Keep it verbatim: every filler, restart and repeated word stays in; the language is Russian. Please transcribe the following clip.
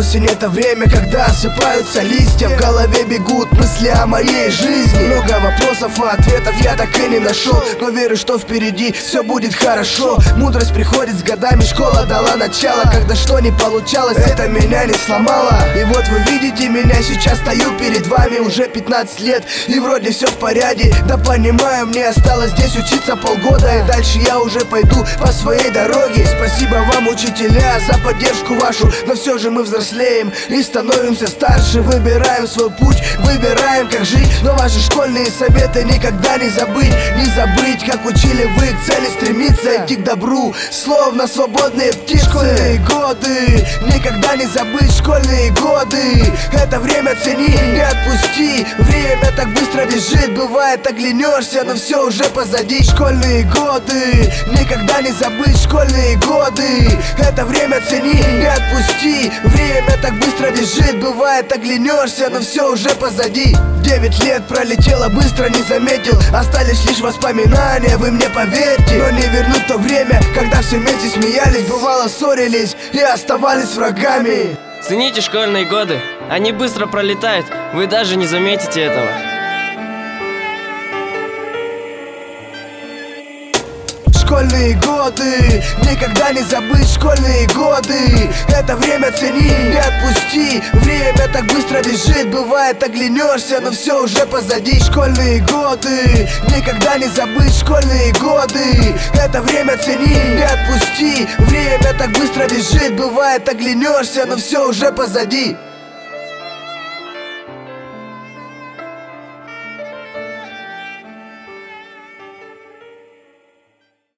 осень — это время, когда осыпаются листья. В голове бегут мысли о моей жизни. Много вопросов, а ответов я так и не нашел, но верю, что впереди все будет хорошо. Мудрость приходит с годами, школа дала начало. Когда что не получалось, это меня не сломало. И вот вы видите меня, сейчас стою перед вами уже пятнадцать лет, и вроде все в порядке. Да понимаю, мне осталось здесь учиться полгода, и дальше я уже пойду по своей дороге. Спасибо вам, учителя, за поддержку вашу, но все же мы взрослеем и становимся старше. Выбираем свой путь, выбираем, как жить, но ваши школьные советы никогда не забыть. Не забыть, как учили вы к цели стремиться, идти к добру, словно свободные птицы. Школьные годы, никогда не забыть школьные годы. Это время цени, не отпусти. Время так быстро бежит, бывает оглянешься, но все уже позади. Школьные годы, никогда не забыть школьные годы. Это время цени, не отпусти. Время так быстро бежит, бывает оглянешься, но все уже позади. Девять лет пролетело быстро, не заметил. Остались лишь воспоминания, вы мне поверьте. Но не вернуть то время, когда все вместе смеялись, бывало ссорились и оставались врагами. Цените школьные годы, они быстро пролетают, вы даже не заметите этого. Школьные годы, никогда не забыть школьные годы. Это время цени, не отпусти. Время так быстро бежит, бывает оглянешься, но все уже позади. Школьные годы, никогда не забыть школьные годы. Это время цени, не отпусти. Время так быстро бежит, бывает оглянешься, но все уже позади.